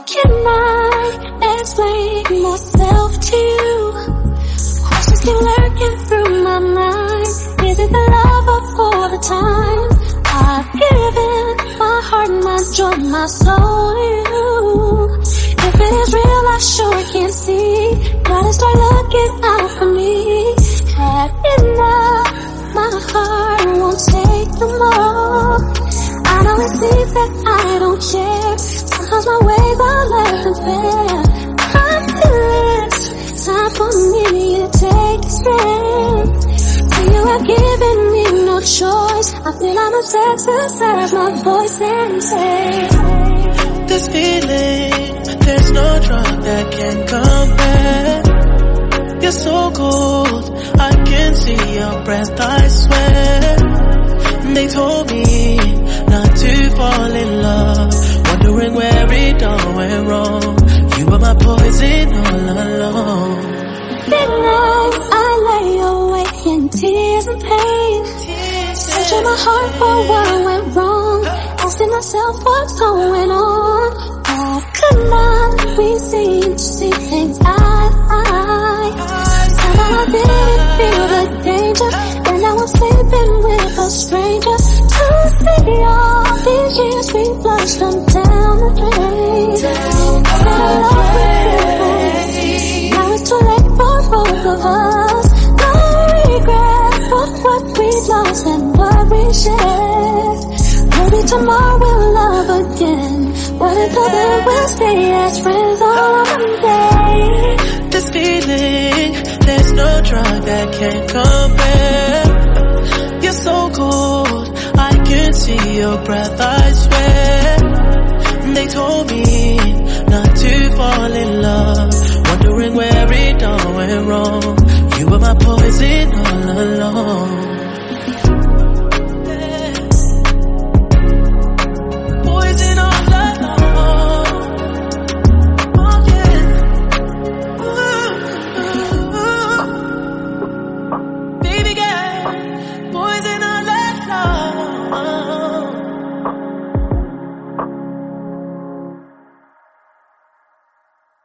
can I explain myself to you? Questions keep lurking through my mind. Is it the love of all the time? I've given my heart, my joy, my soul to you. If it is real, I sure can see. Gotta start looking out for me. Had enough, my heart won't take no more. I know it seems that I don't care. Sometimes my ways are less than fair. I feel it's time for me to take the stand. You have given me no choice. I feel I'm upset to serve my voice and say, this feeling, there's no drug that can compare. You're so cold, I can see your breath, I swear. They told me not to fall in love, wondering where it all went wrong. You were my poison all along. Midnight, I lay awake in tears and pain, searching my heart for what went wrong, asking myself what's going on. Why could not we seem to see things eye to eye? Somehow I didn't feel the danger, and now I'm sleeping with a stranger. To see all these years we flushed them down the drain. Now it's too late for both of us. No regret for what we lost and what we shared. Maybe tomorrow we'll love again. What if then we'll stay as friends all day? This feeling, there's no drug that can compare. You're so cold, I can see your breath, I swear. They told me not to fall in love, wondering where it all went wrong. You were my poison all along.